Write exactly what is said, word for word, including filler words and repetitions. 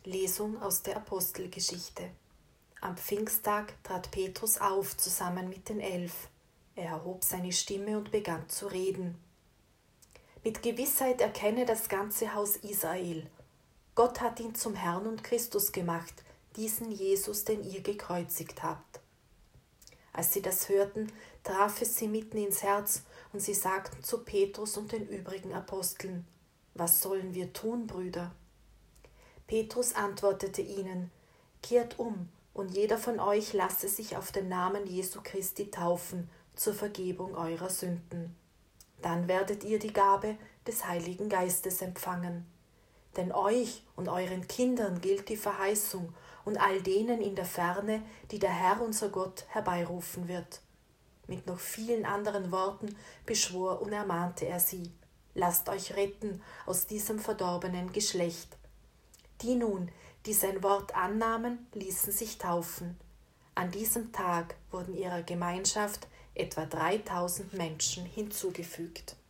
Lesung aus der Apostelgeschichte. Am Pfingsttag trat Petrus auf zusammen mit den Elf. Er erhob seine Stimme und begann zu reden. Mit Gewissheit erkenne das ganze Haus Israel: Gott hat ihn zum Herrn und Christus gemacht, diesen Jesus, den ihr gekreuzigt habt. Als sie das hörten, traf es sie mitten ins Herz, und sie sagten zu Petrus und den übrigen Aposteln: Was sollen wir tun, Brüder? Petrus antwortete ihnen: Kehrt um, und jeder von euch lasse sich auf den Namen Jesu Christi taufen zur Vergebung eurer Sünden. Dann werdet ihr die Gabe des Heiligen Geistes empfangen. Denn euch und euren Kindern gilt die Verheißung und all denen in der Ferne, die der Herr unser Gott herbeirufen wird. Mit noch vielen anderen Worten beschwor und ermahnte er sie: Lasst euch retten aus diesem verdorbenen Geschlecht. Die nun, die sein Wort annahmen, ließen sich taufen. An diesem Tag wurden ihrer Gemeinschaft etwa dreitausend Menschen hinzugefügt.